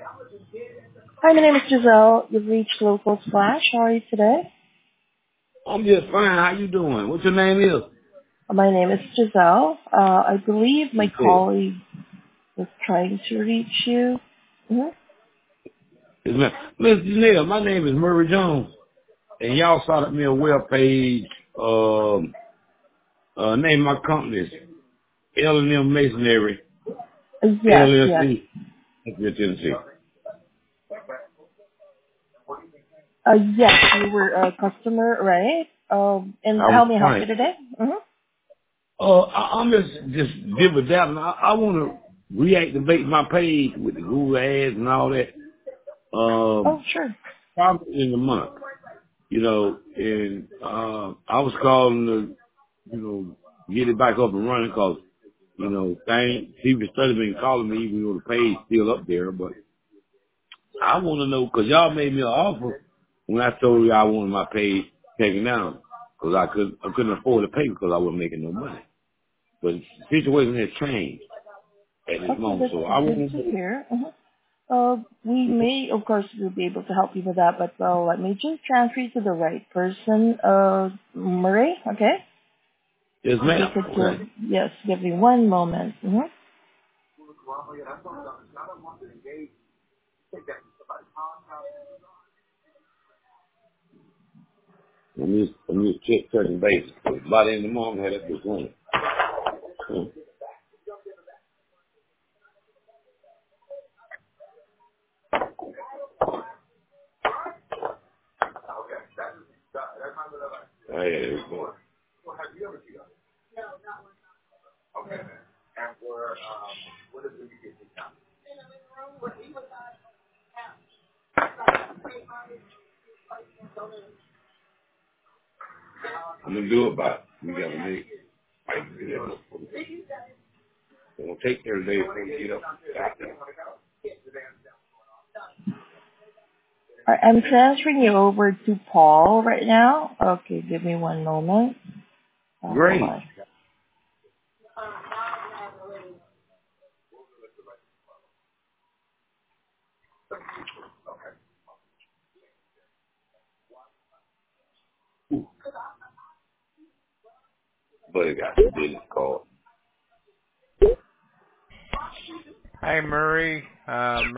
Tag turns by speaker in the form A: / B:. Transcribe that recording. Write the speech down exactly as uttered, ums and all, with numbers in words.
A: Hi, my name is Giselle. You've reached Local Splash. How are you today?
B: I'm just fine. How you doing? What your name is?
A: Uh, My name is Giselle. Uh, I believe my
B: You said.
A: colleague was trying to reach you. Mm-hmm.
B: It's me. Miss Janelle, my name is Murray Jones, and y'all started me a web page. Um, uh, name of my company is L and M Masonry
A: Uh, yes, yes.
B: L L C. That's Tennessee.
A: Uh, yes, you were a customer, right? Um, and
B: I was
A: how may I help you
B: fine.
A: today? Mm-hmm.
B: Uh, I, I'm just just dibble dabbling. I, I want to reactivate my page with the Google ads and all that.
A: Oh,
B: Um,
A: sure.
B: probably in a month. You know, and uh, I was calling to, you know, get it back up and running because, you know, thing, people still been calling me even though the page still up there. But I want to know because y'all made me an offer when I told you I wanted my page taken down because I could I couldn't afford to pay because I wasn't making no money. But the situation has changed at this
A: Okay,
B: moment,
A: that's
B: so I want
A: good
B: to
A: to
B: know.
A: hear. Uh-huh. Uh, we may, of course, we'll be able to help you with that, but uh, let me just transfer you to the right person. Uh, Murray, okay?
B: Yes,
A: If you
B: ma'am.
A: could
B: Okay.
A: give, yes, give me one moment. Mm-hmm.
B: Let me let me check certain bases. By the end of the morning, I had that bitch running. Hmm. I had it going. I'm gonna do it by we gotta make like do that. It will take thirty days for me to get up out there.
A: I- I'm transferring you over to Paul right now. Okay, give me one moment. Uh, hold
B: Great.
A: on.
B: But it got the business card.
C: Hi, Murray. Um,